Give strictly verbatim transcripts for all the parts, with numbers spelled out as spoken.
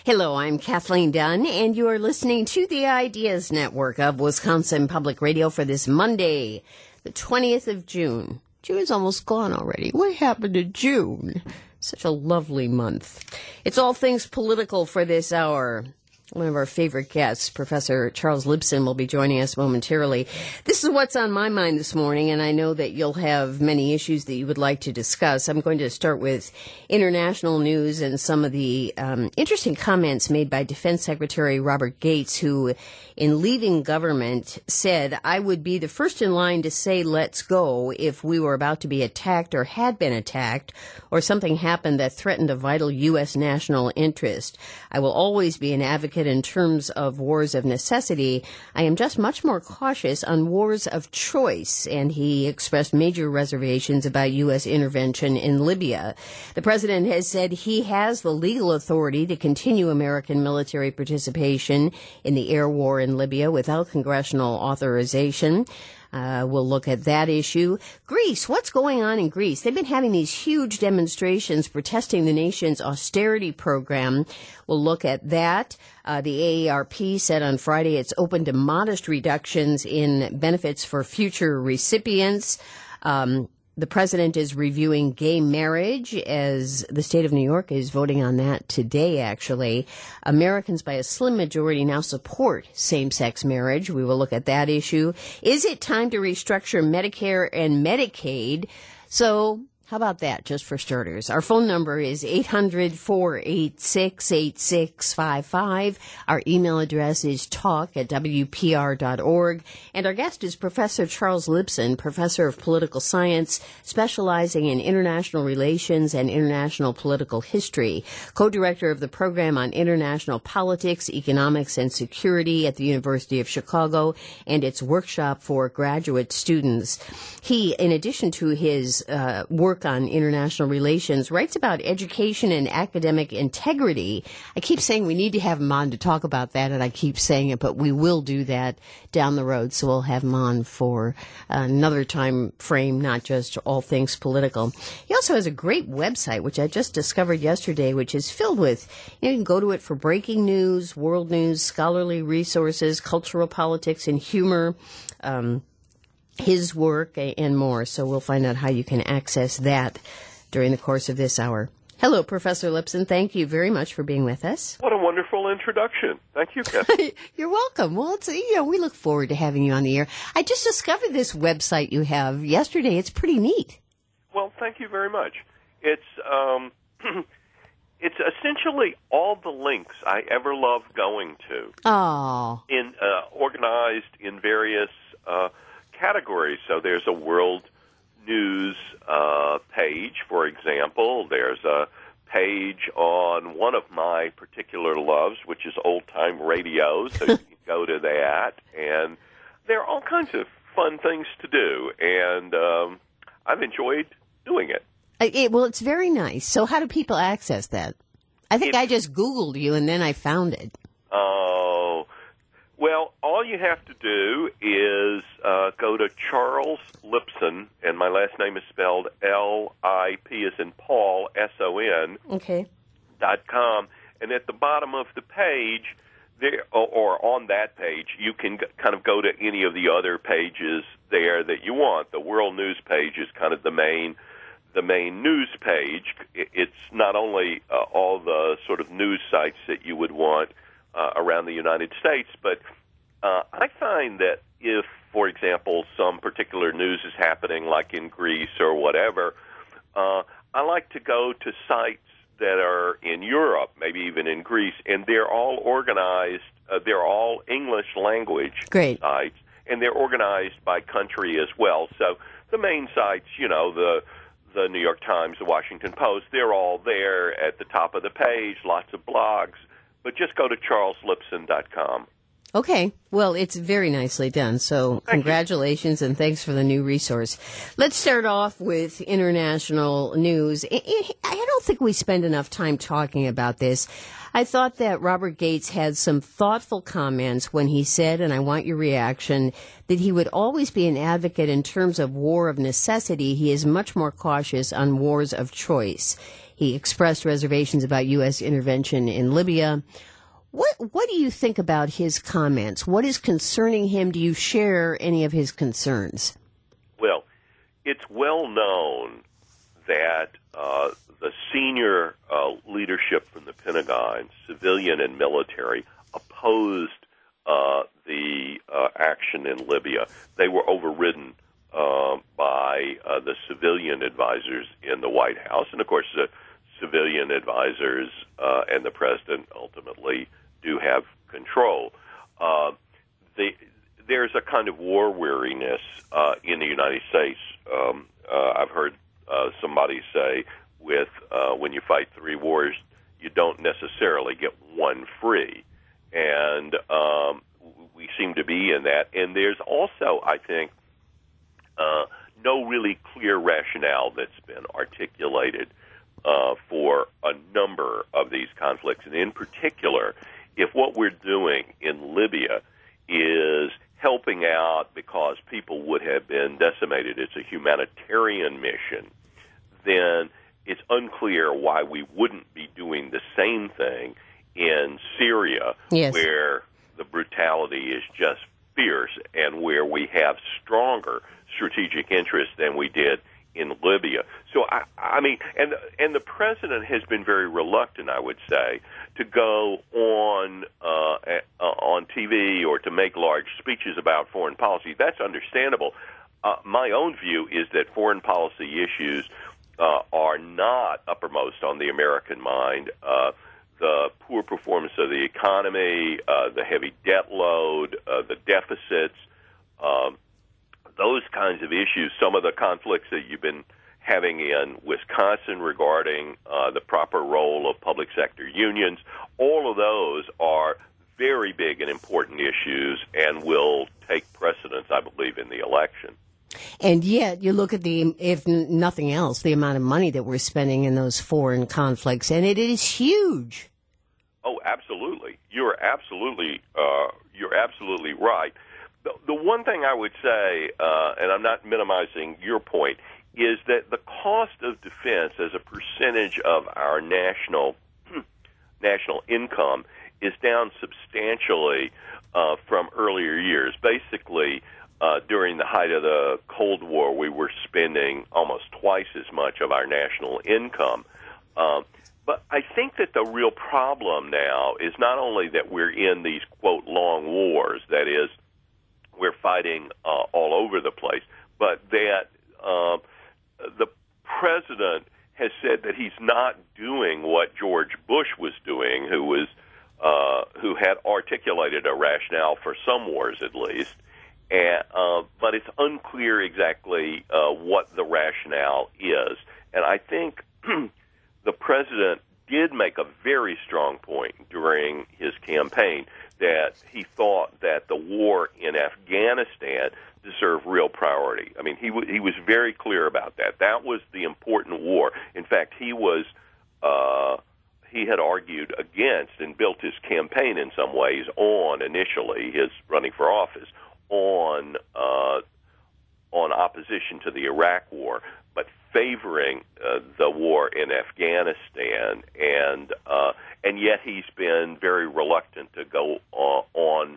Hello, I'm Kathleen Dunn, and you are listening to the Ideas Network of Wisconsin Public Radio for this Monday, the twentieth of June. June is almost gone already. What happened to June? Such a lovely month. It's all things political for this hour. One of our favorite guests, Professor Charles Lipson, will be joining us momentarily. This is what's on my mind this morning, and I know that you'll have many issues that you would like to discuss. I'm going to start with international news and some of the um, interesting comments made by Defense Secretary Robert Gates, who, in leaving government, said, "I would be the first in line to say let's go if we were about to be attacked or had been attacked or something happened that threatened a vital U S national interest. I will always be an advocate in terms of wars of necessity. I am just much more cautious on wars of choice," and he expressed major reservations about U S intervention in Libya. The president has said he has the legal authority to continue American military participation in the air war in Libya without congressional authorization. Uh, we'll look at that issue. Greece, what's going on in Greece? They've been having these huge demonstrations protesting the nation's austerity program. We'll look at that. Uh, the A A R P said on Friday it's open to modest reductions in benefits for future recipients. Um, The president is reviewing gay marriage as the state of New York is voting on that today, actually. Americans by a slim majority now support same-sex marriage. We will look at that issue. Is it time to restructure Medicare and Medicaid? So how about that, just for starters? Our phone number is eight hundred, four eight six, eight six five five. Our email address is talk at w p r dot org. And our guest is Professor Charles Lipson, professor of political science, specializing in international relations and international political history, co-director of the program on international politics, economics, and security at the University of Chicago, and its workshop for graduate students. He, in addition to his uh, work on international relations, writes about education and academic integrity. I keep saying we need to have him on to talk about that, and I keep saying it, but we will do that down the road, so we'll have him on for another time frame, not just all things political. He also has a great website, which I just discovered yesterday, which is filled with, you know, you can go to it for breaking news, world news, scholarly resources, cultural politics, and humor, um, his work, and more. So we'll find out how you can access that during the course of this hour. Hello, Professor Lipson. Thank you very much for being with us. What a wonderful introduction. Thank you, Kathy. You're welcome. Well, it's, you know, we look forward to having you on the air. I just discovered this website you have yesterday. It's pretty neat. Well, thank you very much. It's um, it's essentially all the links I ever loved going to. Oh. In uh, organized in various uh, categories. So there's a world news uh, page, for example. There's a page on one of my particular loves, which is old-time radio, so you can go to that. And there are all kinds of fun things to do, and um, I've enjoyed doing it. it. Well, it's very nice. So how do people access that? I think it's, I just Googled you, and then I found it. Oh, well, all you have to do is uh, go to Charles Lipson, and my last name is spelled L I P as in Paul, S O N, okay. dot com. And at the bottom of the page, there, or, or on that page, you can g- kind of go to any of the other pages there that you want. The World News page is kind of the main the main news page. It's not only uh, all the sort of news sites that you would want Uh, around the United States, but uh, I find that if, for example, some particular news is happening, like in Greece or whatever, uh, I like to go to sites that are in Europe, maybe even in Greece, and they're all organized, uh, they're all English language Great. sites, and they're organized by country as well. So the main sites, you know, the the New York Times, the Washington Post, they're all there at the top of the page, lots of blogs. But just go to charles lipson dot com. Okay. Well, it's very nicely done. So Thank congratulations you. and thanks for the new resource. Let's start off with international news. I don't think we spend enough time talking about this. I thought that Robert Gates had some thoughtful comments when he said, and I want your reaction, that he would always be an advocate in terms of war of necessity. He is much more cautious on wars of choice. He expressed reservations about U S intervention in Libya. What what do you think about his comments? What is concerning him? Do you share any of his concerns? Well, it's well known that uh, the senior uh, leadership from the Pentagon, civilian and military, opposed uh, the uh, action in Libya. They were overridden uh, by uh, the civilian advisors in the White House. And, of course, the civilian advisors uh, and the president ultimately do have control. Uh, the, there's a kind of war weariness uh, in the United States. Um, uh, I've heard uh, somebody say, with uh, when you fight three wars, you don't necessarily get one free. And um, we seem to be in that. And there's also, I think, uh, no really clear rationale that's been articulated uh, for a number of these conflicts. And in particular, if what we're doing in Libya is helping out because people would have been decimated, it's a humanitarian mission, then it's unclear why we wouldn't be doing the same thing in Syria, yes, where the brutality is just fierce and where we have stronger strategic interests than we did in Libya. So, I, I mean, and and the president has been very reluctant, I would say, to go on uh, uh, on T V or to make large speeches about foreign policy. That's understandable. Uh, my own view is that foreign policy issues uh, are not uppermost on the American mind. Uh, the poor performance of the economy, uh, the heavy debt load, uh, the deficits, um, those kinds of issues, some of the conflicts that you've been having in Wisconsin regarding uh, the proper role of public sector unions, all of those are very big and important issues and will take precedence, I believe, in the election. And yet, you look at the, if nothing else, the amount of money that we're spending in those foreign conflicts, and it is huge. Oh, absolutely. You're absolutely, uh, you're absolutely right. The, the one thing I would say, uh, and I'm not minimizing your point, is that the cost of defense as a percentage of our national national income is down substantially uh, from earlier years. Basically, uh, during the height of the Cold War, we were spending almost twice as much of our national income. Um, but I think that the real problem now is not only that we're in these, quote, long wars, that is, we're fighting uh, all over the place, but that uh, the president has said that he's not doing what George Bush was doing, who was uh, who had articulated a rationale for some wars at least, and, uh, but it's unclear exactly uh, what the rationale is. And I think the president did make a very strong point during his campaign that he thought that the war in Afghanistan deserved real priority. I mean, he w- he was very clear about that. That was the important war. In fact, he was uh, he had argued against and built his campaign in some ways on initially his running for office on uh, on opposition to the Iraq War, but favoring uh, the war in Afghanistan, and uh, and yet he's been very reluctant to go uh, on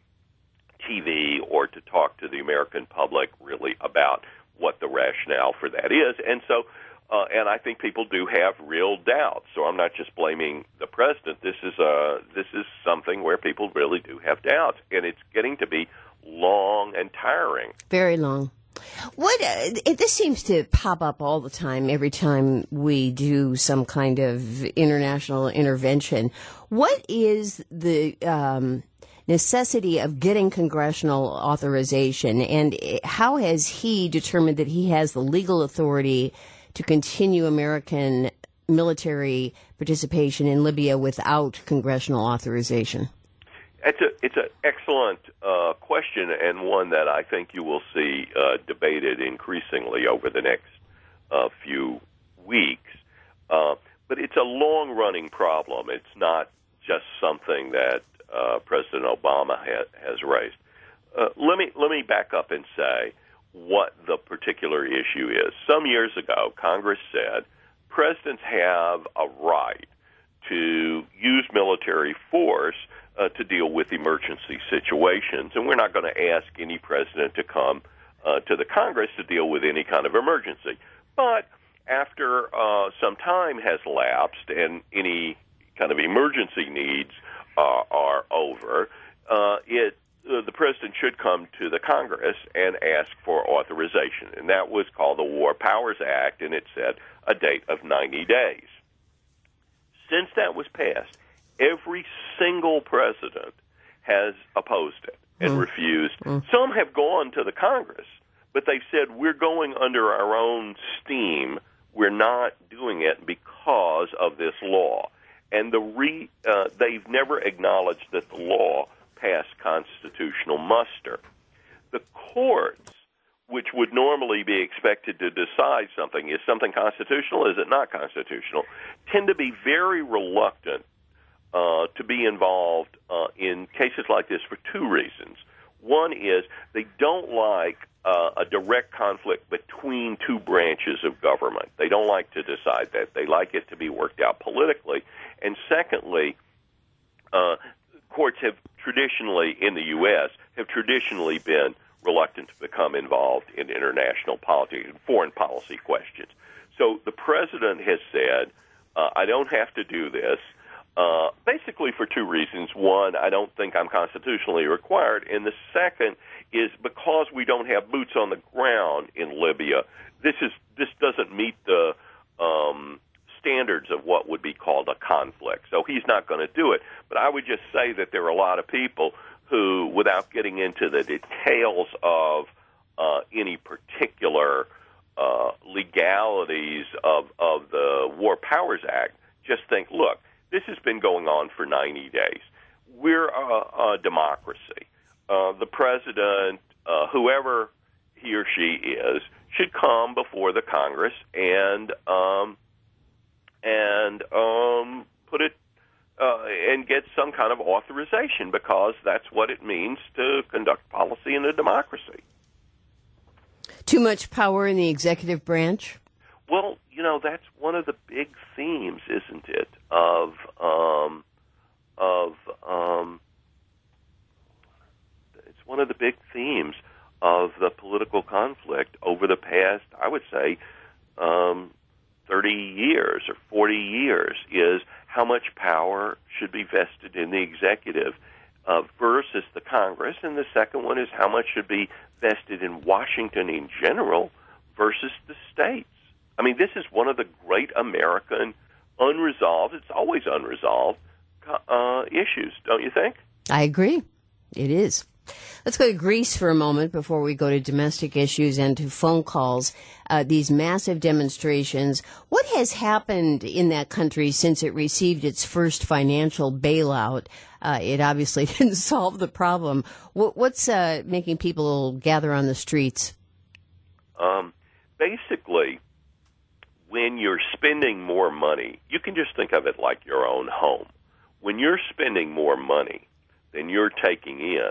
T V or to talk to the American public really about what the rationale for that is. And so, uh, and I think people do have real doubts. So I'm not just blaming the president. This is a this is something where people really do have doubts, and it's getting to be long and tiring. Very long. What uh, this seems to pop up all the time every time we do some kind of international intervention. What is the um, necessity of getting congressional authorization, and how has he determined that he has the legal authority to continue American military participation in Libya without congressional authorization? It's a it's an excellent uh, question, and one that I think you will see uh, debated increasingly over the next uh, few weeks. Uh, but it's a long-running problem. It's not just something that uh, President Obama ha- has raised. Uh, let me let me back up and say what the particular issue is. Some years ago, Congress said presidents have a right to use military force uh, to deal with emergency situations, and we're not going to ask any president to come uh, to the Congress to deal with any kind of emergency. But after uh, some time has lapsed and any kind of emergency needs uh, are over, uh, it uh, the president should come to the Congress and ask for authorization. And that was called the War Powers Act, and it said a date of ninety days. Since that was passed, every single president has opposed it and mm. refused. Mm. Some have gone to the Congress, but they've said, we're going under our own steam. We're not doing it because of this law. And the re, uh, they've never acknowledged that the law passed constitutional muster. The courts, which would normally be expected to decide something, is something constitutional, is it not constitutional, tend to be very reluctant uh, to be involved uh, in cases like this for two reasons. One is they don't like uh, a direct conflict between two branches of government. They don't like to decide that. They like it to be worked out politically. And secondly, uh, courts have traditionally, in the U S, have traditionally been reluctant to become involved in international politics and foreign policy questions. So the president has said, uh, I don't have to do this, uh, basically for two reasons. One, I don't think I'm constitutionally required, and the second is because we don't have boots on the ground in Libya, this is this doesn't meet the um, standards of what would be called a conflict. So he's not going to do it. But I would just say that there are a lot of people who, without getting into the details of uh, any particular uh, legalities of, of the War Powers Act, just think, look, this has been going on for ninety days. We're a, a democracy. Uh, the president, uh, whoever he or she is, should come before the Congress and um, and um, put it Uh, and get some kind of authorization, because that's what it means to conduct policy in a democracy. Too much power in the executive branch? Well, you know, that's one of the big themes, isn't it, of um, of um, it's one of the big themes of the political conflict over the past, I would say, um, thirty years or forty years, is how much power should be vested in the executive uh, versus the Congress. And the second one is how much should be vested in Washington in general versus the states. I mean, this is one of the great American unresolved, it's always unresolved, uh, issues, don't you think? I agree. It is. Let's go to Greece for a moment before we go to domestic issues and to phone calls. Uh, these massive demonstrations. What has happened in that country since it received its first financial bailout? Uh, it obviously didn't solve the problem. What, what's uh, making people gather on the streets? Um, basically, when you're spending more money, you can just think of it like your own home. When you're spending more money than you're taking in,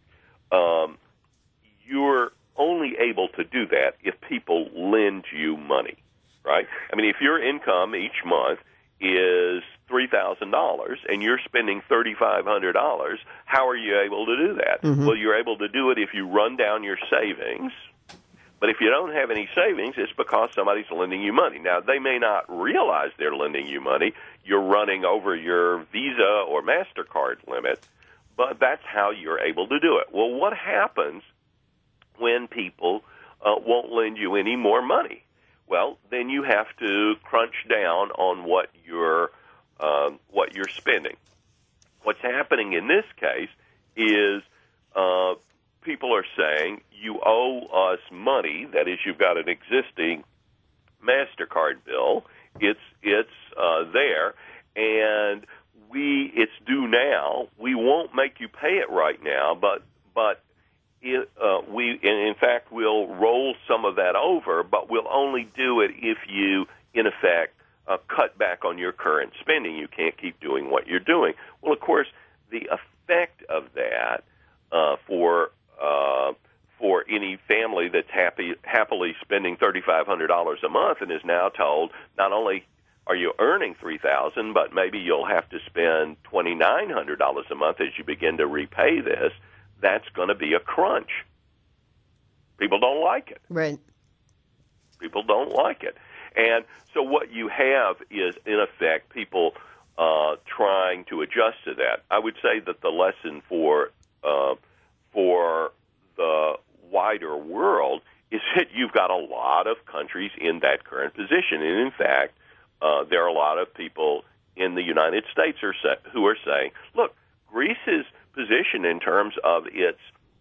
Um, you're only able to do that if people lend you money, right? I mean, if your income each month is three thousand dollars and you're spending three thousand five hundred dollars, how are you able to do that? Mm-hmm. Well, you're able to do it if you run down your savings. But if you don't have any savings, it's because somebody's lending you money. Now, they may not realize they're lending you money. You're running over your Visa or MasterCard limit. But that's how you're able to do it. Well, what happens when people uh, won't lend you any more money? Well, then you have to crunch down on what you're um, what you're spending. What's happening in this case is uh, people are saying, you owe us money. That is, you've got an existing MasterCard bill. It's it's uh, there, and We, it's due now. We won't make you pay it right now, but but it, uh, we, and in fact, we'll roll some of that over, but we'll only do it if you, in effect, uh, cut back on your current spending. You can't keep doing what you're doing. Well, of course, the effect of that uh, for uh, for any family that's happy happily spending three thirty-five hundred dollars a month and is now told not only are you earning three thousand dollars, but maybe you'll have to spend twenty-nine hundred dollars a month as you begin to repay this, that's going to be a crunch. People don't like it. Right. People don't like it. And so what you have is, in effect, people uh, trying to adjust to that. I would say that the lesson for uh, for the wider world is that you've got a lot of countries in that current position. And, in fact, uh, there are a lot of people in the United States are sa- who are saying, look, Greece's position in terms of its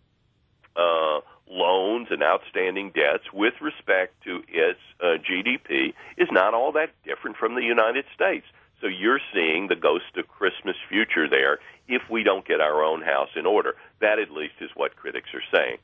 uh, loans and outstanding debts with respect to its uh, G D P is not all that different from the United States. So you're seeing the ghost of Christmas future there if we don't get our own house in order. That, at least, is what critics are saying.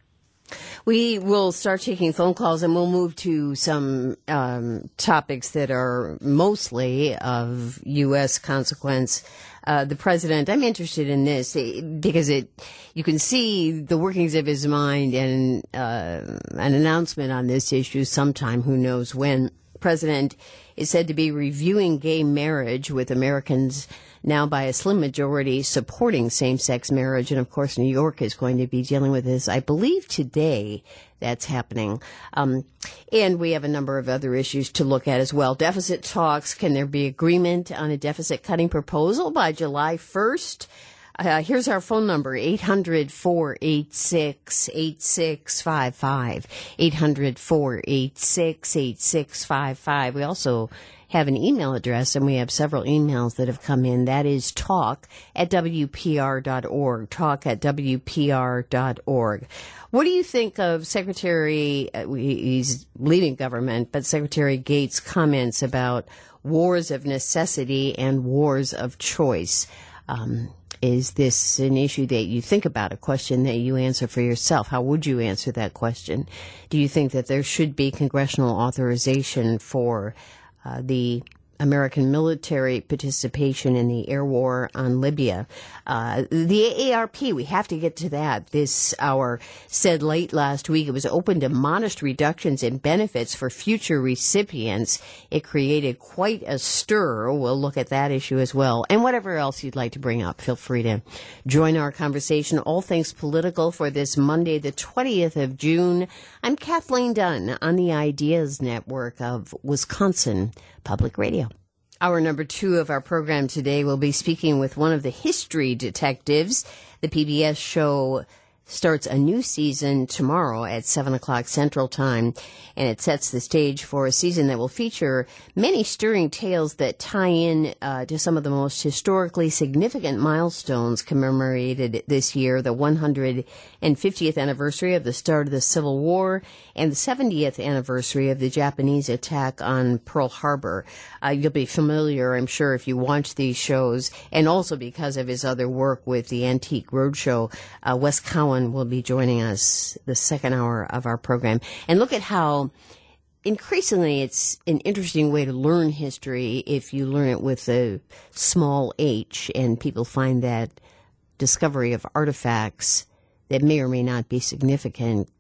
We will start taking phone calls, and we'll move to some um, topics that are mostly of U S consequence. Uh, the president, I'm interested in this because it, you can see the workings of his mind, and uh, an announcement on this issue sometime, who knows when. The president is said to be reviewing gay marriage, with Americans now by a slim majority supporting same-sex marriage. And, of course, New York is going to be dealing with this, I believe, today. That's happening. Um, and we have a number of other issues to look at as well. Deficit talks. Can there be agreement on a deficit-cutting proposal by July first? Uh, here's our phone number, eight hundred, four eight six, eight six five five, eight hundred, four eight six, eight six five five. We also have an email address, and we have several emails that have come in. That is talk at W P R dot org, talk at W P R dot org. What do you think of Secretary, uh, he's leaving government, but Secretary Gates' comments about wars of necessity and wars of choice? Um, is this an issue that you think about, a question that you answer for yourself? How would you answer that question? Do you think that there should be congressional authorization for uh, the American military participation in the air war on Libya? Uh, the A A R P, we have to get to that this hour, said late last week it was open to modest reductions in benefits for future recipients. It created quite a stir. We'll look at that issue as well. And whatever else you'd like to bring up, feel free to join our conversation. All things political for this Monday, the twentieth of June. I'm Kathleen Dunn on the Ideas Network of Wisconsin Public Radio. Hour number two of our program today will be speaking with one of the history detectives. The P B S show starts a new season tomorrow at seven o'clock Central Time, and it sets the stage for a season that will feature many stirring tales that tie in uh, to some of the most historically significant milestones commemorated this year, the one hundred fiftieth anniversary of the start of the Civil War and the seventieth anniversary of the Japanese attack on Pearl Harbor. Uh, you'll be familiar, I'm sure, if you watch these shows, and also because of his other work with the Antique Roadshow. uh, Wes Cowan will be joining us the second hour of our program. And look at how increasingly it's an interesting way to learn history if you learn it with a small h, and people find that discovery of artifacts that may or may not be significant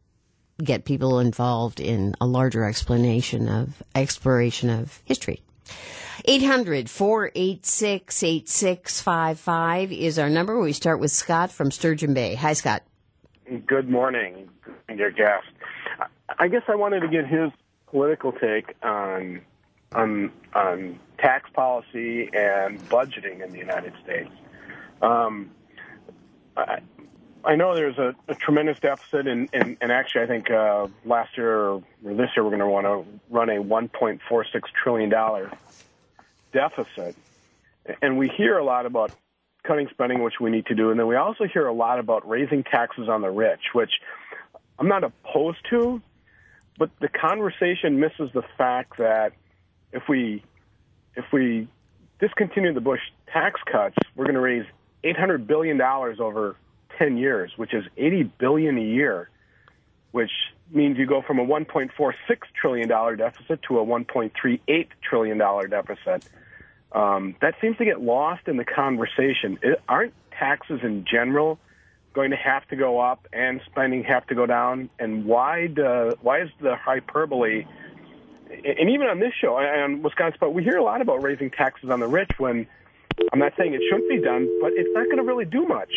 get people involved in a larger explanation of exploration of history. eight hundred, four eight six, eight six five five is our number. We start with Scott from Sturgeon Bay. Hi, Scott. Good morning, your guest. I guess I wanted to get his political take on on on tax policy and budgeting in the United States. Um, I, I know there's a, a tremendous deficit, and, and, and actually I think uh, last year or this year we're going to want to run a one point four six trillion dollars deficit. And we hear a lot about cutting spending, which we need to do, and then we also hear a lot about raising taxes on the rich, which I'm not opposed to, but the conversation misses the fact that if we if we discontinue the Bush tax cuts, we're going to raise eight hundred billion dollars over ten years, which is eighty billion dollars a year, which means you go from a one point four six trillion dollars deficit to a one point three eight trillion dollars deficit. Um, that seems to get lost in the conversation. It, aren't taxes in general going to have to go up and spending have to go down? And why do, why is the hyperbole? And even on this show, on Wisconsin, but we hear a lot about raising taxes on the rich when I'm not saying it shouldn't be done, but it's not going to really do much.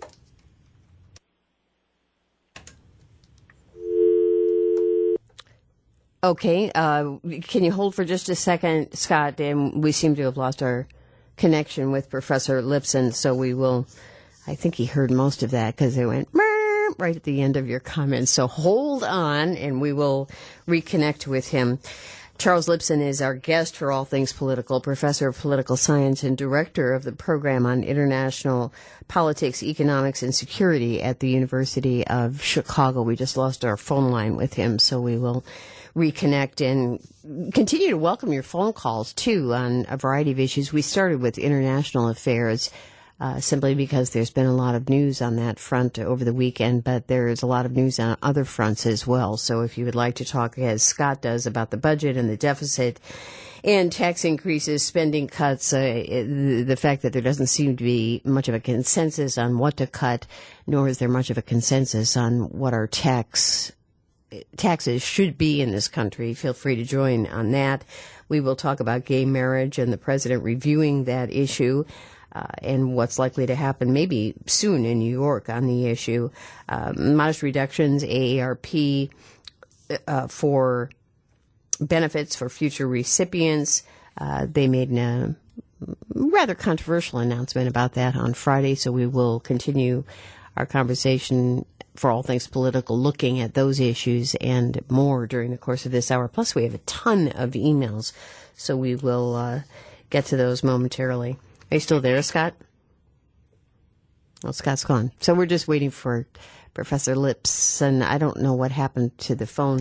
Okay, uh, can you hold for just a second, Scott? And we seem to have lost our connection with Professor Lipson, so we will, I think he heard most of that because it went right at the end of your comments. So hold on, and we will reconnect with him. Charles Lipson is our guest for All Things Political, professor of political science and director of the program on international politics, economics, and security at the University of Chicago. We just lost our phone line with him, so we will reconnect and continue to welcome your phone calls, too, on a variety of issues. We started with international affairs uh, simply because there's been a lot of news on that front over the weekend, but there is a lot of news on other fronts as well. So if you would like to talk, as Scott does, about the budget and the deficit and tax increases, spending cuts, uh, the fact that there doesn't seem to be much of a consensus on what to cut, nor is there much of a consensus on what our tax taxes should be in this country. Feel free to join on that. We will talk about gay marriage and the president reviewing that issue uh, and what's likely to happen maybe soon in New York on the issue. Uh, modest reductions, A A R P uh, for benefits for future recipients. Uh, they made a rather controversial announcement about that on Friday, so we will continue our conversation for All Things Political, looking at those issues and more during the course of this hour. Plus, we have a ton of emails, so we will uh, get to those momentarily. Are you still there, Scott? Oh, Scott's gone. So we're just waiting for Professor Lipson. I don't know what happened to the phone.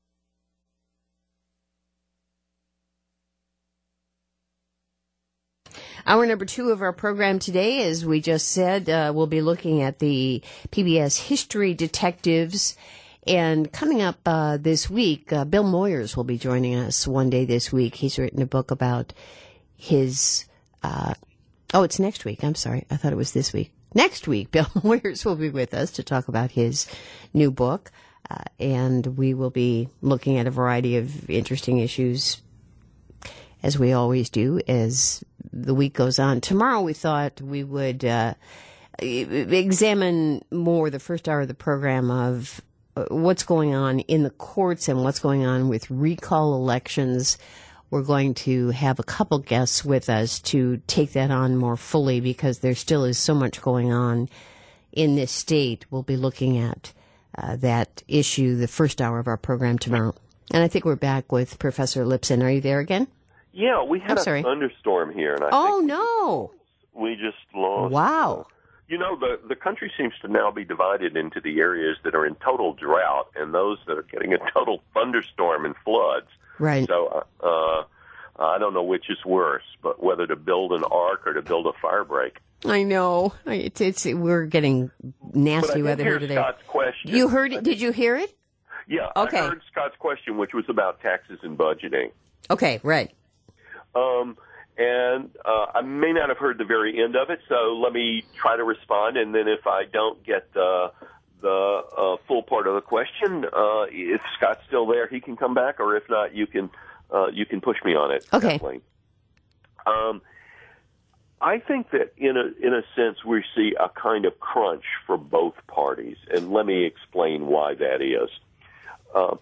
Hour number two of our program today, as we just said, uh, we'll be looking at the P B S History Detectives. And coming up uh, this week, uh, Bill Moyers will be joining us one day this week. He's written a book about his, uh, oh, it's next week. I'm sorry. I thought it was this week. Next week, Bill Moyers will be with us to talk about his new book. Uh, and we will be looking at a variety of interesting issues, as we always do, as the week goes on. Tomorrow we thought we would uh, examine more the first hour of the program of what's going on in the courts and what's going on with recall elections. We're going to have a couple guests with us to take that on more fully because there still is so much going on in this state. We'll be looking at uh, that issue the first hour of our program tomorrow. And I think we're back with Professor Lipson. Are you there again? Yeah, we had I'm a sorry. thunderstorm here, and I oh think no, we just lost. Wow. Uh, you know, the the country seems to now be divided into the areas that are in total drought and those that are getting a total thunderstorm and floods. Right. So uh, I don't know which is worse, but whether to build an ark or to build a fire break. I know. It's, it's we're getting nasty but I weather hear here today. Scott's question. You heard it? Did you hear it? Yeah. Okay. I heard Scott's question, which was about taxes and budgeting. Okay. Right. Um, and uh, I may not have heard the very end of it, so let me try to respond. And then if I don't get the the uh, full part of the question, uh, if Scott's still there, he can come back, or if not, you can uh, you can push me on it. Okay. Kathleen. Um, I think that in a in a sense we see a kind of crunch for both parties, and let me explain why that is. Uh,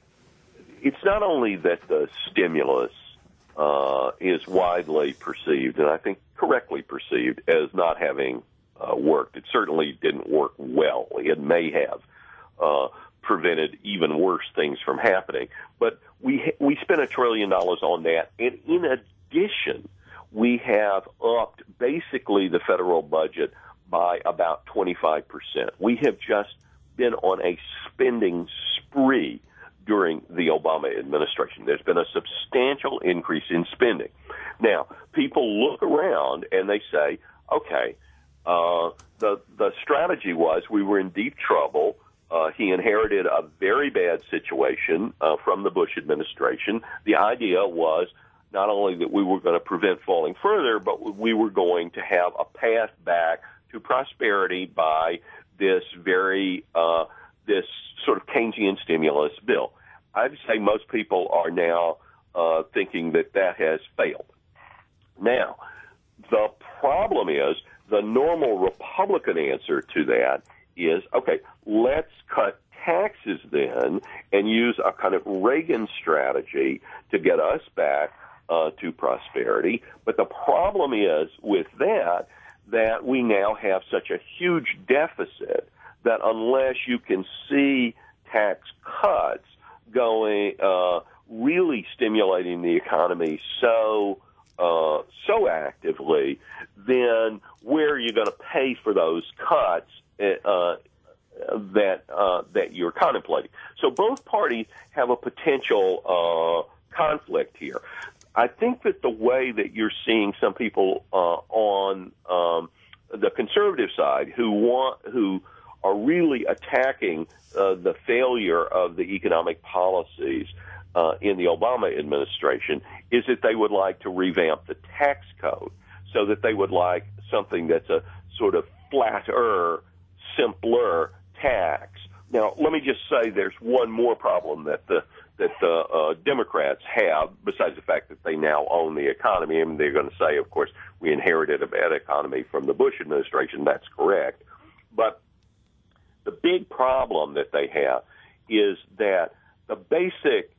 it's not only that the stimulus Uh, is widely perceived, and I think correctly perceived, as not having uh, worked. It certainly didn't work well. It may have uh, prevented even worse things from happening. But we we spent a trillion dollars on that, and in addition, we have upped basically the federal budget by about twenty-five percent. We have just been on a spending spree during the Obama administration. There's been a substantial increase in spending. Now, people look around and they say, okay, uh, the the strategy was we were in deep trouble. Uh, he inherited a very bad situation uh, from the Bush administration. The idea was not only that we were going to prevent falling further, but we were going to have a path back to prosperity by this very uh, this sort of Keynesian stimulus bill. I'd say most people are now uh, thinking that that has failed. Now, the problem is the normal Republican answer to that is, okay, let's cut taxes then and use a kind of Reagan strategy to get us back uh, to prosperity. But the problem is with that, that we now have such a huge deficit that unless you can see tax cuts going, uh, really stimulating the economy so uh, so actively, then where are you going to pay for those cuts uh, that uh, that you're contemplating? So both parties have a potential uh, conflict here. I think that the way that you're seeing some people uh, on um, the conservative side who want who are really attacking uh, the failure of the economic policies uh, in the Obama administration is that they would like to revamp the tax code so that they would like something that's a sort of flatter, simpler tax. Now, let me just say there's one more problem that the that the uh, Democrats have, besides the fact that they now own the economy. And they're going to say, of course, we inherited a bad economy from the Bush administration. That's correct. But the big problem that they have is that the basic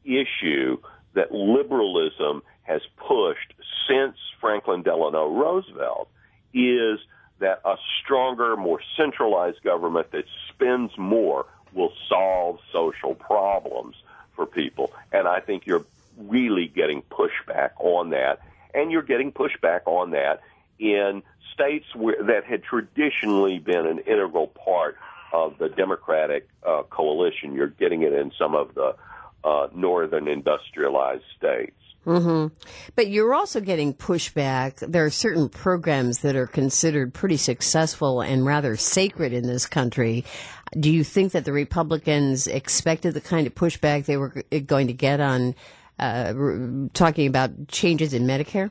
issue that liberalism has pushed since Franklin Delano Roosevelt is that a stronger, more centralized government that spends more will solve social problems for people. And I think you're really getting pushback on that. And you're getting pushback on that in states where, that had traditionally been an integral part of the Democratic uh, coalition. You're getting it in some of the uh, northern industrialized states. Mm-hmm. But you're also getting pushback. There are certain programs that are considered pretty successful and rather sacred in this country. Do you think that the Republicans expected the kind of pushback they were going to get on uh, talking about changes in Medicare?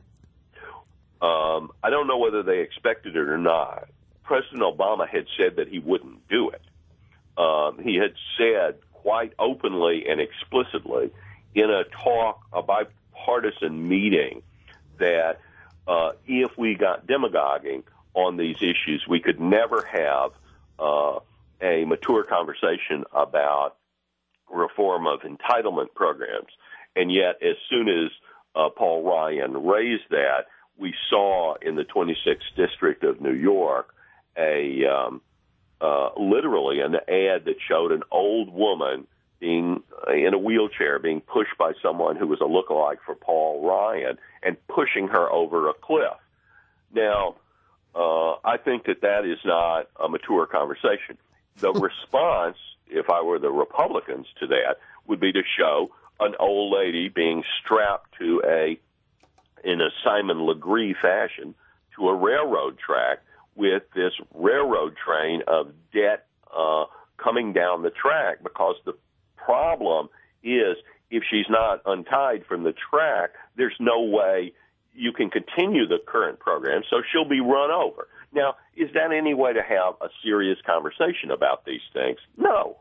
Um, I don't know whether they expected it or not. President Obama had said that he wouldn't do it. Um, he had said quite openly and explicitly in a talk, a bipartisan meeting, that uh, if we got demagoguing on these issues, we could never have uh, a mature conversation about reform of entitlement programs. And yet, as soon as uh, Paul Ryan raised that, we saw in the twenty-sixth District of New York a um, uh, literally an ad that showed an old woman being in a wheelchair being pushed by someone who was a lookalike for Paul Ryan and pushing her over a cliff. Now, uh, I think that that is not a mature conversation. The response, if I were the Republicans to that, would be to show an old lady being strapped to a, in a Simon Legree fashion, to a railroad track with this railroad train of debt uh, coming down the track, because the problem is if she's not untied from the track, there's no way you can continue the current program, so she'll be run over. Now, is that any way to have a serious conversation about these things? No.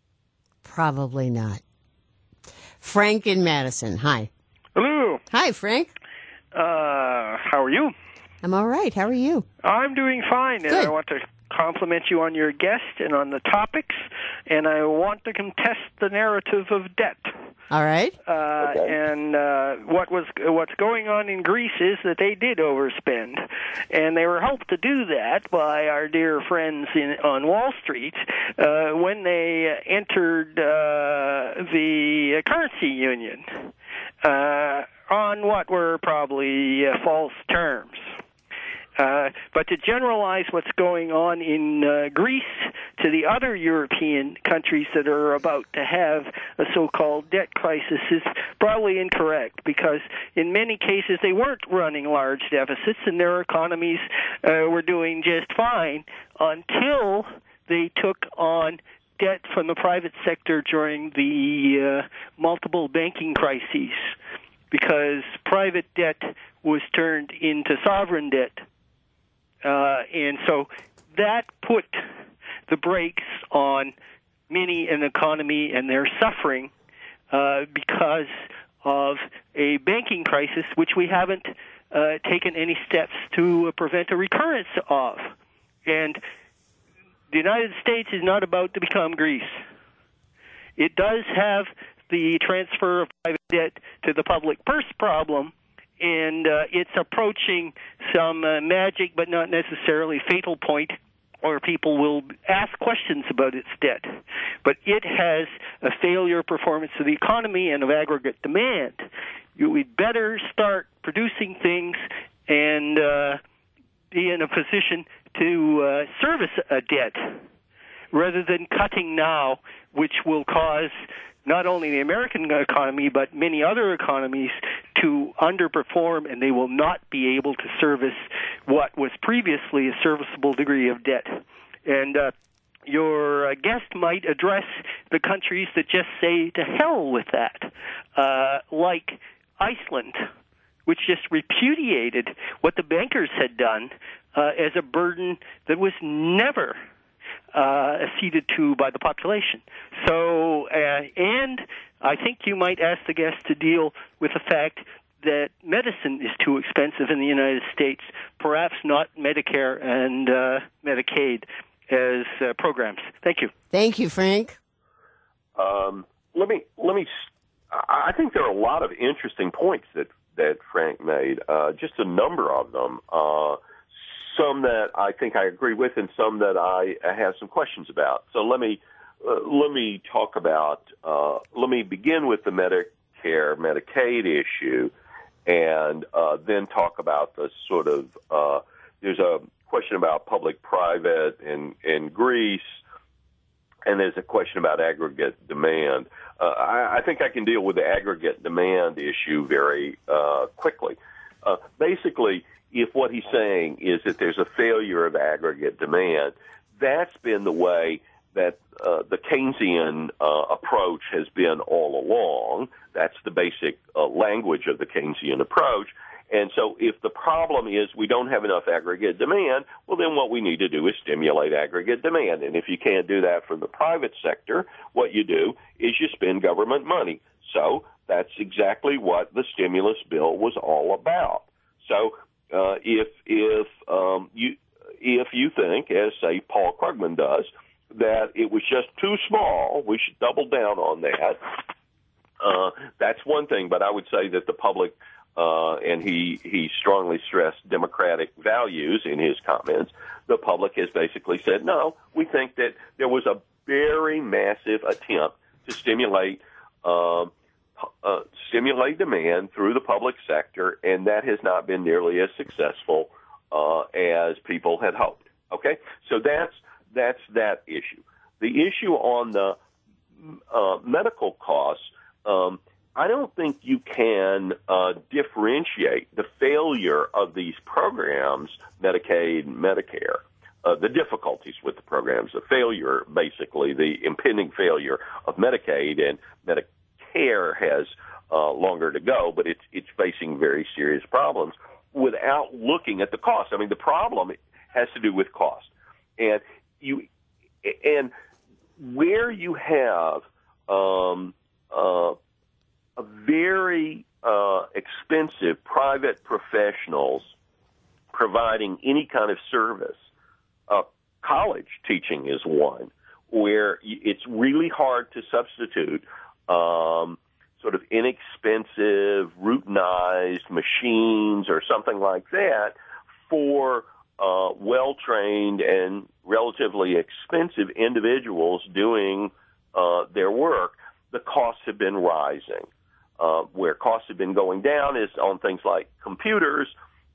Probably not. Frank in Madison, hi. Hello. Hi, Frank. Uh, how are you? I'm all right. How are you? I'm doing fine, Good. and I want to compliment you on your guest and on the topics, and I want to contest the narrative of debt. All right. Uh, okay. And uh, what was what's going on in Greece is that they did overspend, and they were helped to do that by our dear friends in, on Wall Street uh, when they entered uh, the currency union uh, on what were probably uh, false terms. Uh, but to generalize what's going on in uh, Greece to the other European countries that are about to have a so-called debt crisis is probably incorrect, because in many cases they weren't running large deficits and their economies uh, were doing just fine until they took on debt from the private sector during the uh, multiple banking crises, because private debt was turned into sovereign debt. Uh, and so that put the brakes on many in the economy, and they're suffering uh, because of a banking crisis, which we haven't uh, taken any steps to uh, prevent a recurrence of. And the United States is not about to become Greece. It does have the transfer of private debt to the public purse problem, and uh, it's approaching some uh, magic but not necessarily fatal point where people will ask questions about its debt. But it has a failure performance of the economy and of aggregate demand. You, we'd better start producing things and uh, be in a position to uh, service a debt rather than cutting now, which will cause not only the American economy but many other economies to underperform, and they will not be able to service what was previously a serviceable degree of debt. And uh, your uh, guest might address the countries that just say to hell with that, uh, like Iceland, which just repudiated what the bankers had done uh, as a burden that was never uh, ceded to by the population. So, uh, and I think you might ask the guest to deal with the fact that medicine is too expensive in the United States, perhaps not Medicare and uh, Medicaid as uh, programs. Thank you. Thank you, Frank. Um, let me let me. I think there are a lot of interesting points that that Frank made. Uh, just a number of them. Uh, some that I think I agree with, and some that I have some questions about. So let me uh, let me talk about. Uh, let me begin with the Medicare Medicaid issue, and uh, then talk about the sort of. Uh, there's a question about public-private in in Greece. And there's a question about aggregate demand. Uh, I, I think I can deal with the aggregate demand issue very uh, quickly. Uh, basically, if what he's saying is that there's a failure of aggregate demand, that's been the way that uh, the Keynesian uh, approach has been all along. That's the basic uh, language of the Keynesian approach. And so if the problem is we don't have enough aggregate demand, well, then what we need to do is stimulate aggregate demand. And if you can't do that from the private sector, what you do is you spend government money. So that's exactly what the stimulus bill was all about. So uh, if if um, you if you think, as, say, Paul Krugman does, that it was just too small, we should double down on that. Uh, that's one thing, but I would say that the public Uh, and he, he strongly stressed democratic values in his comments. The public has basically said, no, we think that there was a very massive attempt to stimulate uh, uh, stimulate demand through the public sector, and that has not been nearly as successful uh, as people had hoped. Okay, so that's that's that issue. The issue on the uh, medical costs. Um, I don't think you can uh, differentiate the failure of these programs, Medicaid and Medicare, uh, the difficulties with the programs, the failure, basically, the impending failure of Medicaid, and Medicare has uh, longer to go, but it's it's facing very serious problems without looking at the cost. I mean, the problem has to do with cost, and you and where you have um, uh, a very uh, expensive private professionals providing any kind of service. Uh, college teaching is one where it's really hard to substitute um, sort of inexpensive, routinized machines or something like that for uh, well-trained and relatively expensive individuals doing uh, their work. The costs have been rising. Uh, where costs have been going down is on things like computers,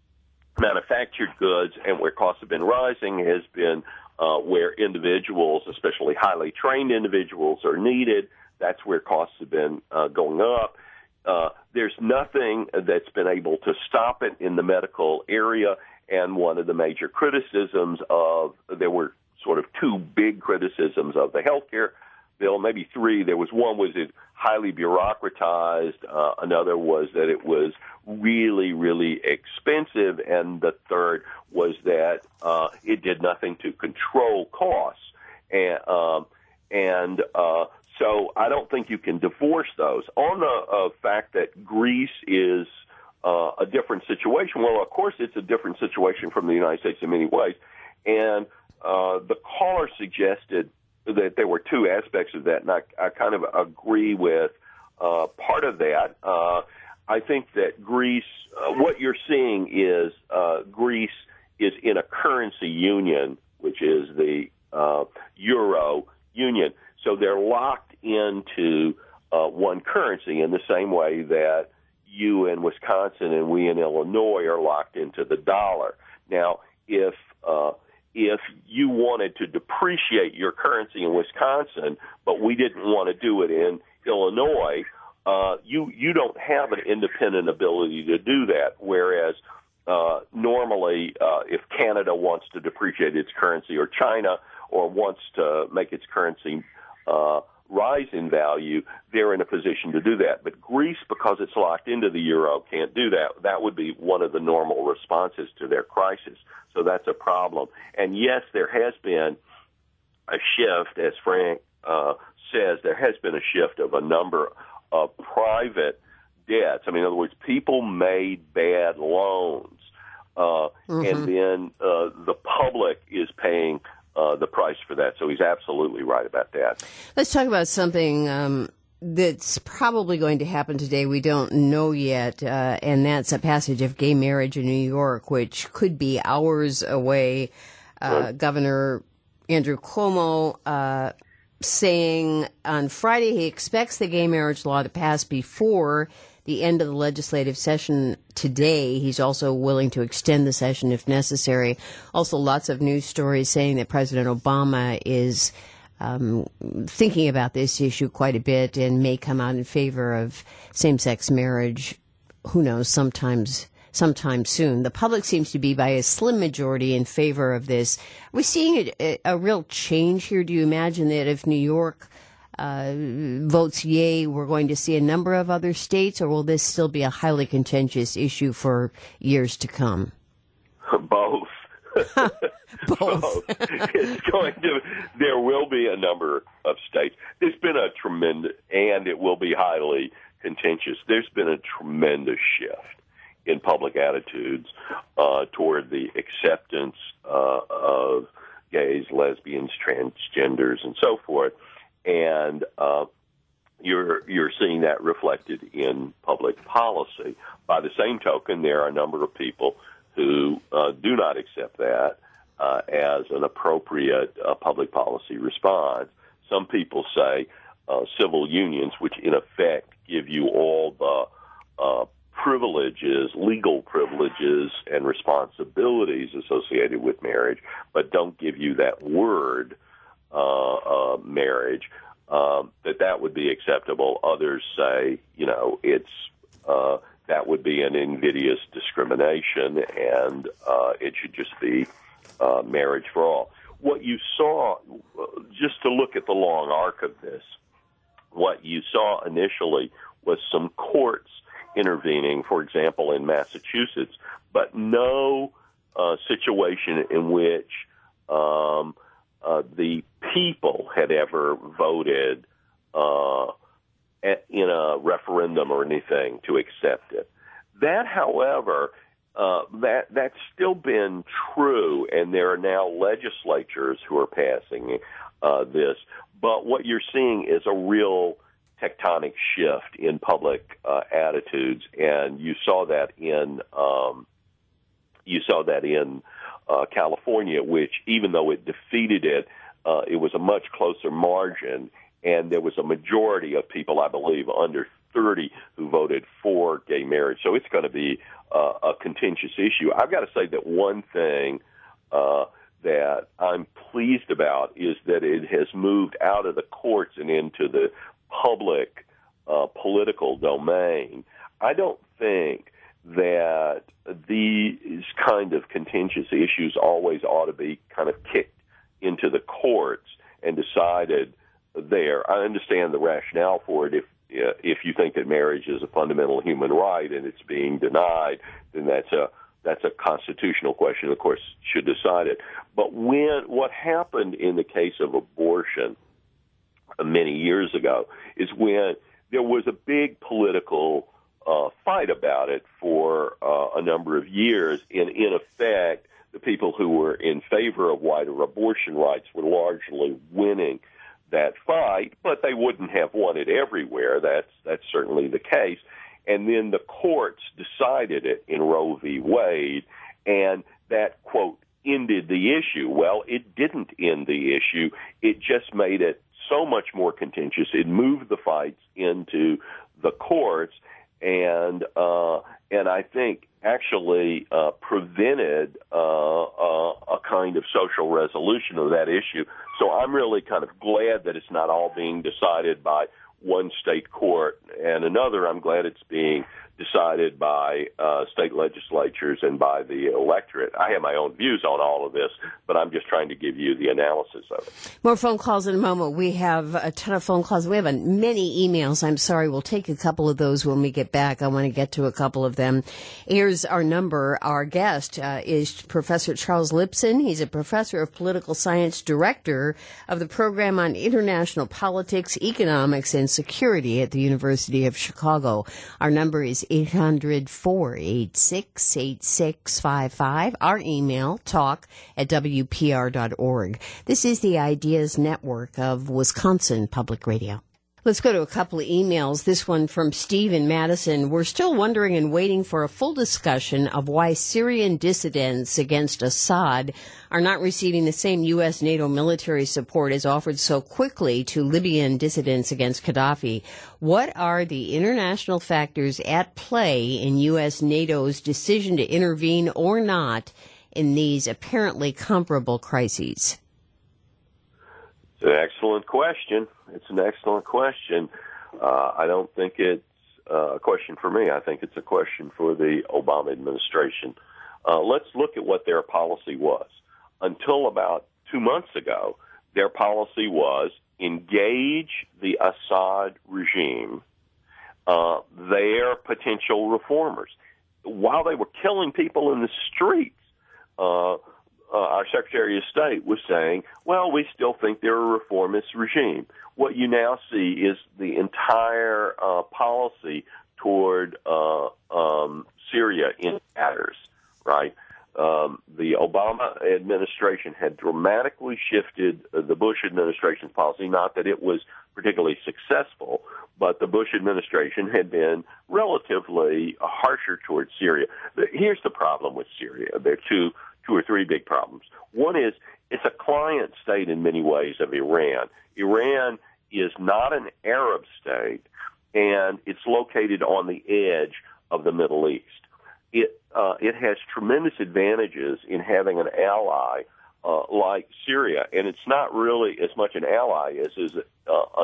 manufactured goods, and where costs have been rising has been uh, where individuals, especially highly trained individuals, are needed. That's where costs have been uh, going up. Uh, there's nothing that's been able to stop it in the medical area, and one of the major criticisms of, there were sort of two big criticisms of the healthcare bill, maybe three. There was one was it highly bureaucratized. Uh, another was that it was really, really expensive. And the third was that uh, it did nothing to control costs. and um, and uh, so I don't think you can divorce those. On the uh, fact that Greece is uh, a different situation, well, of course it's a different situation from the United States in many ways, and uh, the caller suggested that there were two aspects of that, and I, I kind of agree with uh, part of that. Uh, I think that Greece, uh, what you're seeing is uh, Greece is in a currency union, which is the uh, Euro Union. So they're locked into uh, one currency in the same way that you in Wisconsin and we in Illinois are locked into the dollar. Now, if uh, if you wanted to depreciate your currency in Wisconsin, but we didn't want to do it in Illinois, uh, you you don't have an independent ability to do that, whereas uh, normally uh, if Canada wants to depreciate its currency, or China or wants to make its currency uh, rise in value, they're in a position to do that. But Greece, because it's locked into the euro, can't do that. That would be one of the normal responses to their crisis. So that's a problem. And yes, there has been a shift, as Frank uh, says, there has been a shift of a number of private debts. I mean, in other words, people made bad loans, uh, mm-hmm. and then uh, the public is paying Uh, the price for that. So he's absolutely right about that. Let's talk about something um, that's probably going to happen today. We don't know yet, uh, and that's a passage of gay marriage in New York, which could be hours away. Uh, right. Governor Andrew Cuomo uh, saying on Friday he expects the gay marriage law to pass before the end of the legislative session today. He's also willing to extend the session if necessary. Also, lots of news stories saying that President Obama is um, thinking about this issue quite a bit and may come out in favor of same-sex marriage. Who knows? Sometimes, sometime soon. The public seems to be by a slim majority in favor of this. Are we seeing a, a real change here? Do you imagine that if New York Uh, votes yay, we're going to see a number of other states, or will this still be a highly contentious issue for years to come? Both. Both. Both. It's going to. There will be a number of states. There's been a tremendous, and it will be highly contentious. There's been a tremendous shift in public attitudes uh, toward the acceptance uh, of gays, lesbians, transgenders, and so forth. And uh, you're you're seeing that reflected in public policy. By the same token, there are a number of people who uh, do not accept that uh, as an appropriate uh, public policy response. Some people say uh, civil unions, which in effect give you all the uh, privileges, legal privileges and responsibilities associated with marriage, but don't give you that word, Uh, uh, marriage, um, that that would be acceptable. Others say, you know, it's uh, that would be an invidious discrimination, and uh, it should just be uh, marriage for all. What you saw, just to look at the long arc of this, what you saw initially was some courts intervening, for example, in Massachusetts, but no uh, situation in which um, Uh, the people had ever voted uh, at, in a referendum or anything to accept it. That, however, uh, that that's still been true, and there are now legislatures who are passing uh, this. But what you're seeing is a real tectonic shift in public uh, attitudes, and you saw that in um, you saw that in. Uh, California, which, even though it defeated it, uh, it was a much closer margin, and there was a majority of people, I believe, under thirty who voted for gay marriage. So it's going to be uh, a contentious issue. I've got to say that one thing uh, that I'm pleased about is that it has moved out of the courts and into the public uh, political domain. I don't think that these kind of contentious issues always ought to be kind of kicked into the courts and decided there. I understand the rationale for it. If if you think that marriage is a fundamental human right and it's being denied, then that's a that's a constitutional question. Of course, should decide it. But when what happened in the case of abortion uh, many years ago is when there was a big political uh, fight about it for uh, a number of years, and in effect, the people who were in favor of wider abortion rights were largely winning that fight, but they wouldn't have won it everywhere. That's that's certainly the case. And then the courts decided it in Roe v. Wade, and that, quote, ended the issue. Well, it didn't end the issue. It just made it so much more contentious. It moved the fights into the courts, and uh, and I think actually uh, prevented uh, uh, a kind of social resolution of that issue. So I'm really kind of glad that it's not all being decided by one state court and another. I'm glad it's being decided by uh, state legislatures and by the electorate. I have my own views on all of this, but I'm just trying to give you the analysis of it. More phone calls in a moment. We have a ton of phone calls. We have a, many emails. I'm sorry. We'll take a couple of those when we get back. I want to get to a couple of them. Here's our number. Our guest uh, is Professor Charles Lipson. He's a professor of political science, director of the program on international politics, economics, and security at the University of Chicago. Our number is eight hundred, four eight six, eight six five five. Our email, talk at W P R dot org. This is the Ideas Network of Wisconsin Public Radio. Let's go to a couple of emails. This one from Steve in Madison. We're still wondering and waiting for a full discussion of why Syrian dissidents against Assad are not receiving the same U S NATO military support as offered so quickly to Libyan dissidents against Gaddafi. What are the international factors at play in U S NATO's decision to intervene or not in these apparently comparable crises? It's an excellent question. It's an excellent question. Uh, I don't think it's uh, a question for me. I think it's a question for the Obama administration. Uh, let's look at what their policy was. Until about two months ago, their policy was engage the Assad regime, uh, their potential reformers. While they were killing people in the streets, uh, Uh, our Secretary of State was saying, well, we still think they're a reformist regime. What you now see is the entire uh, policy toward uh, um, Syria in tatters, right? Um, the Obama administration had dramatically shifted uh, the Bush administration's policy, not that it was particularly successful, but the Bush administration had been relatively uh, harsher towards Syria. Here's the problem with Syria. There are two two or three big problems. One is it's a client state in many ways of Iran. Iran is not an Arab state, and it's located on the edge of the Middle East. It uh, it has tremendous advantages in having an ally uh, like Syria, and it's not really as much an ally as is a, a,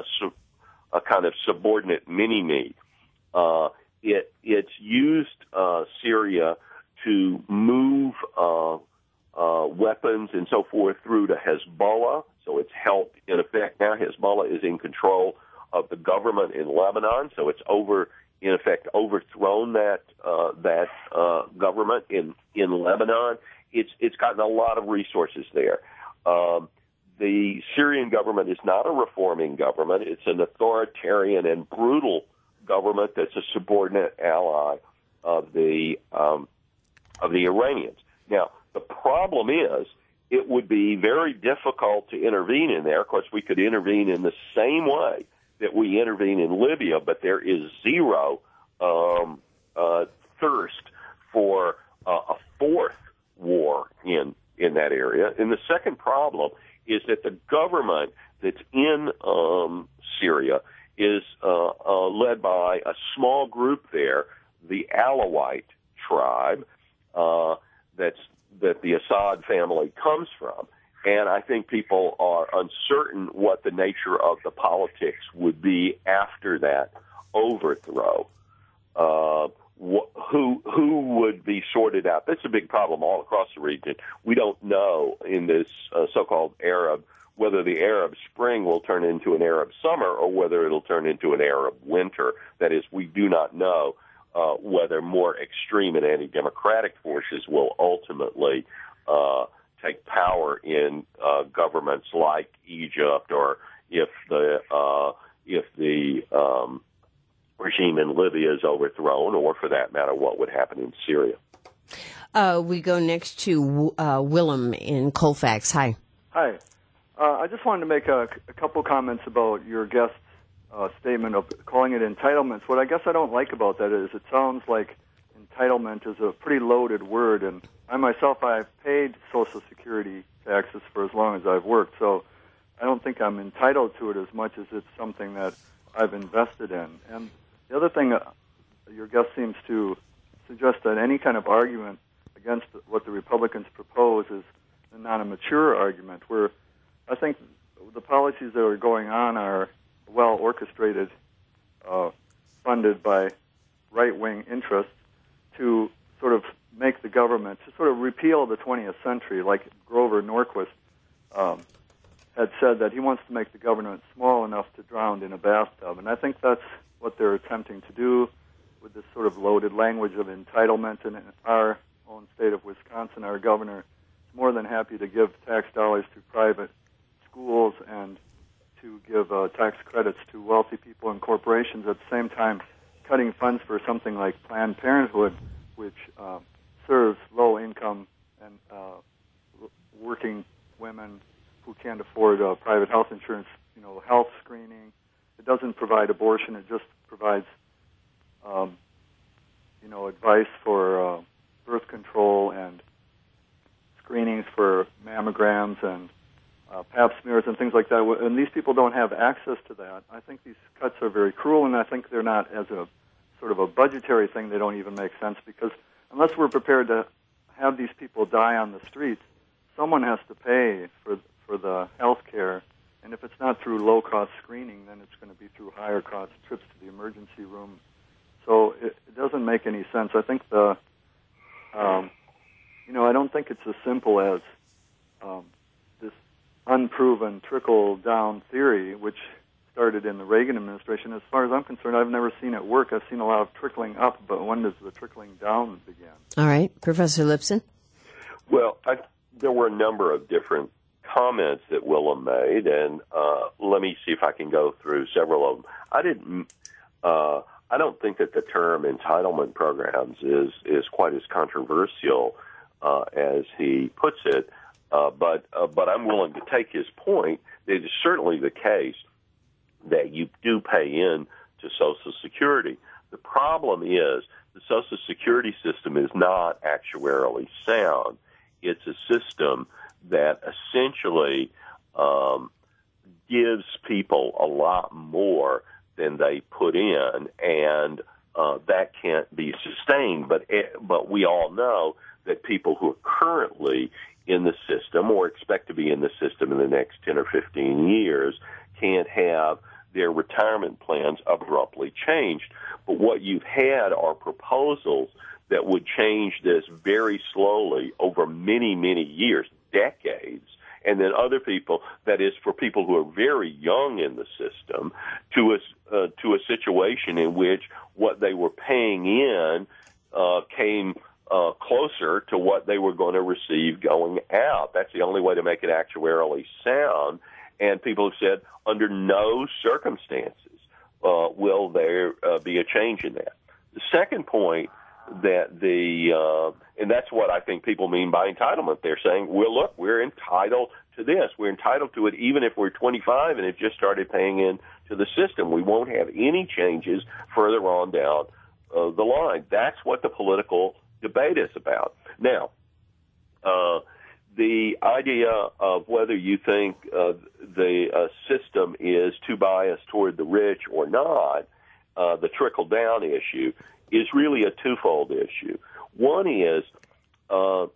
a kind of subordinate mini-me. Uh, it it's used uh, Syria to move uh, uh, weapons and so forth through to Hezbollah. So it's helped, in effect, now Hezbollah is in control of the government in Lebanon. So it's over, in effect, overthrown that uh, that uh, government in, in Lebanon. It's it's gotten a lot of resources there. Um, the Syrian government is not a reforming government. It's an authoritarian and brutal government that's a subordinate ally of the um, of the Iranians. Now, the problem is it would be very difficult to intervene in there. Of course, we could intervene in the same way that we intervene in Libya, but there is zero um, uh, thirst for uh, a fourth war in, in that area. And the second problem is that the government that's in um, Syria is uh, uh, led by a small group there, the Alawite tribe, Uh, that's that the Assad family comes from. And I think people are uncertain what the nature of the politics would be after that overthrow. Uh, wh- who who would be sorted out? That's a big problem all across the region. We don't know in this uh, so-called Arab whether the Arab Spring will turn into an Arab summer or whether it'll turn into an Arab winter. That is, we do not know uh, whether more extreme and anti-democratic forces will ultimately uh, take power in uh, governments like Egypt, or if the uh, if the um, regime in Libya is overthrown, or for that matter, what would happen in Syria. Uh, we go next to uh, Willem in Colfax. Hi. Hi. Uh, I just wanted to make a, a couple comments about your guest's uh, statement of calling it entitlements. What I guess I don't like about that is it sounds like entitlement is a pretty loaded word, and I myself, I've paid Social Security taxes for as long as I've worked, so I don't think I'm entitled to it as much as it's something that I've invested in. And the other thing, uh, your guest seems to suggest that any kind of argument against what the Republicans propose is not a mature argument, where I think the policies that are going on are well orchestrated, uh, funded by right-wing interests to sort of make the government, to sort of repeal the twentieth century, like Grover Norquist um, had said that he wants to make the government small enough to drown in a bathtub. And I think that's what they're attempting to do with this sort of loaded language of entitlement. And in our own state of Wisconsin, our governor is more than happy to give tax dollars to private schools and to give uh, tax credits to wealthy people and corporations, at the same time cutting funds for something like Planned Parenthood, which uh, serves low-income and uh, working women who can't afford uh, private health insurance, you know, health screening. It doesn't provide abortion. It just provides, um, you know, advice for uh, birth control and screenings for mammograms and uh, pap smears and things like that. And these people don't have access to that. I think these cuts are very cruel, and I think they're not, as a sort of a budgetary thing, they don't even make sense, because unless we're prepared to have these people die on the streets, someone has to pay for for the health care. And if it's not through low-cost screening, then it's going to be through higher-cost trips to the emergency room. So it, it doesn't make any sense. I think the, um, you know, I don't think it's as simple as um, this unproven trickle-down theory, which started in the Reagan administration. As far as I'm concerned, I've never seen it work. I've seen a lot of trickling up, but when does the trickling down begin? All right. Professor Lipson? Well, I, there were a number of different comments that Willem made, and uh, let me see if I can go through several of them. I didn't. Uh, I don't think that the term entitlement programs is is quite as controversial uh, as he puts it, uh, but uh, but I'm willing to take his point. It is certainly the case that you do pay in to Social Security. The problem is the Social Security system is not actuarially sound. It's a system that essentially um, gives people a lot more than they put in, and uh, that can't be sustained. But but we all know that people who are currently in the system or expect to be in the system in the next ten or fifteen years can't have their retirement plans abruptly changed. But what you've had are proposals that would change this very slowly over many, many years, decades, and then other people, that is for people who are very young in the system, to a, uh, to a situation in which what they were paying in uh, came uh, closer to what they were going to receive going out. That's the only way to make it actuarially sound. And people have said, under no circumstances uh, will there uh, be a change in that. The second point that the, uh, and that's what I think people mean by entitlement. They're saying, well, look, we're entitled to this. We're entitled to it even if we're twenty-five and have just started paying in to the system. We won't have any changes further on down uh, the line. That's what the political debate is about. Now, uh, the idea of whether you think uh, the uh, system is too biased toward the rich or not, uh, the trickle-down issue, is really a twofold issue. One is, uh,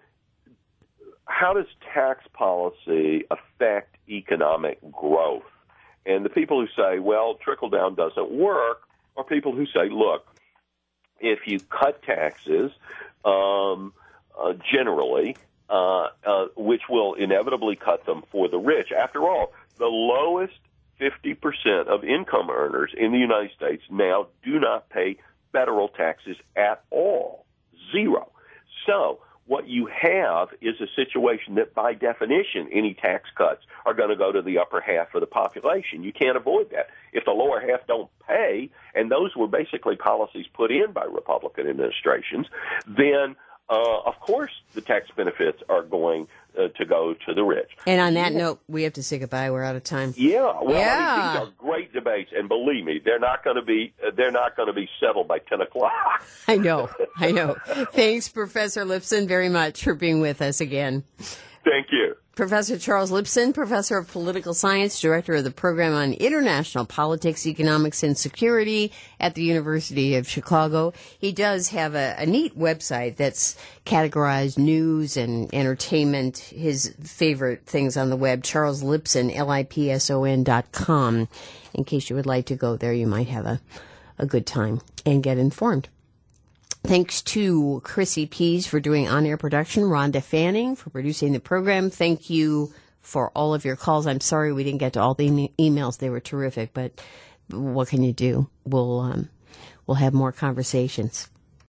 how does tax policy affect economic growth? And the people who say, well, trickle-down doesn't work, are people who say, look, if you cut taxes um, uh, generally, uh, uh, which will inevitably cut them for the rich. After all, the lowest fifty percent of income earners in the United States now do not pay federal taxes at all. Zero. So what you have is a situation that, by definition, any tax cuts are going to go to the upper half of the population. You can't avoid that. If the lower half don't pay, and those were basically policies put in by Republican administrations, then, uh, of course, the tax benefits are going uh, to go to the rich. And on that note, we have to say goodbye. We're out of time. Yeah, well, yeah. I mean, these are great debates, and believe me, they're not going to be uh, they're not going to be settled by ten o'clock. I know, I know. Thanks, Professor Lipson, very much for being with us again. Thank you. Professor Charles Lipson, Professor of Political Science, Director of the Program on International Politics, Economics, and Security at the University of Chicago. He does have a, a neat website that's categorized news and entertainment, his favorite things on the web, Charles Lipson, L I P S O N dot com. In case you would like to go there, you might have a, a good time and get informed. Thanks to Chrissy Pease for doing on-air production, Rhonda Fanning for producing the program. Thank you for all of your calls. I'm sorry we didn't get to all the e- emails. They were terrific, but what can you do? We'll um, we'll have more conversations.